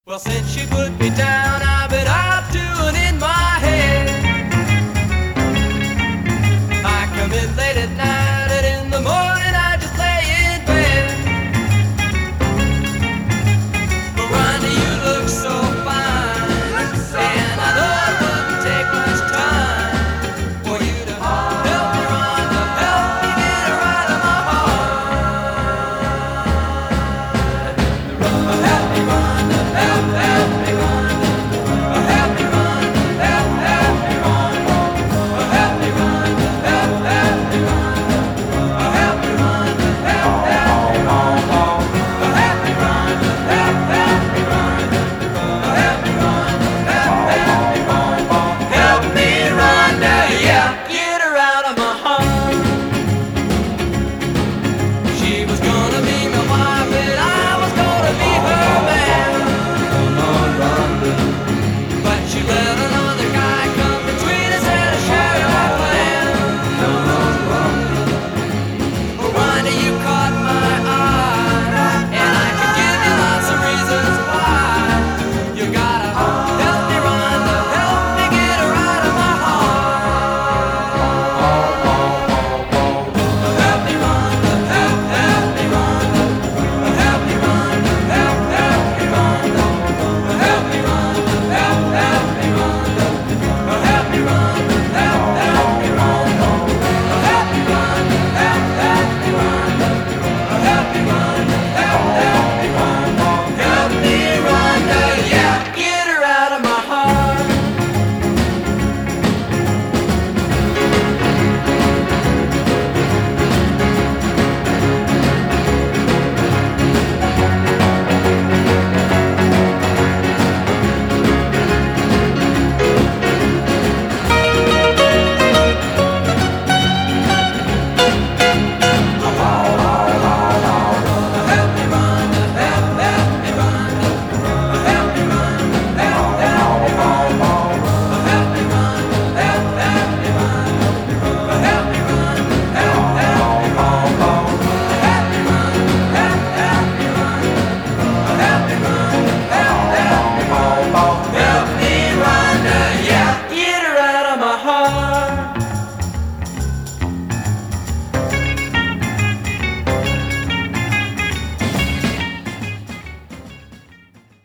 Well, since she put me down, I've been up to and in my head. I come in late at night and in the morning I just lay in bed. Miranda, you look so fine, and I know it wouldn't take much time for you to help me, Rhonda, help me get her out of my heart. Help me, Rhonda, help me.